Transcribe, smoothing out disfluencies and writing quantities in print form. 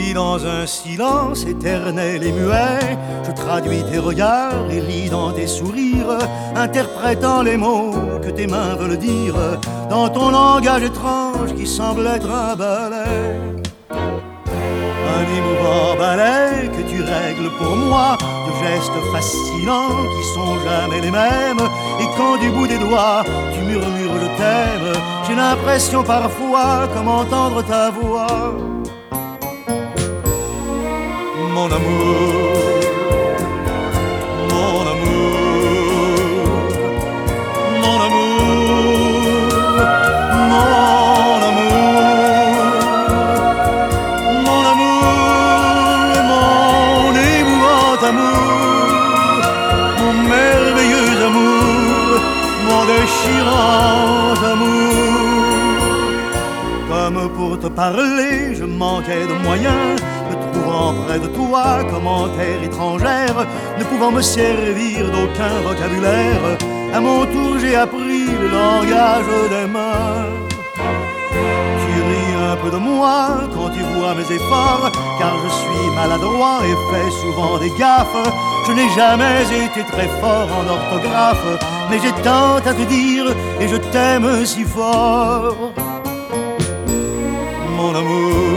Pris dans un silence éternel et muet, je traduis tes regards et lis dans tes sourires, interprétant les mots que tes mains veulent dire, dans ton langage étrange qui semble être un ballet. Un émouvant ballet que tu règles pour moi, de gestes fascinants qui sont jamais les mêmes. Et quand du bout des doigts tu murmures je t'aime, j'ai l'impression parfois comme entendre ta voix. Mon amour, mon amour, mon amour, mon amour, mon amour, mon émouvant amour, mon merveilleux amour, mon déchirant amour. Comme pour te parler, je manquais de moyens, me trouvant près de toi comme en terre étrangère, ne pouvant me servir d'aucun vocabulaire. À mon tour j'ai appris le langage des mains. Tu ris un peu de moi quand tu vois mes efforts, car je suis maladroit et fais souvent des gaffes. Je n'ai jamais été très fort en orthographe, mais j'ai tant à te dire et je t'aime si fort. Mon amour,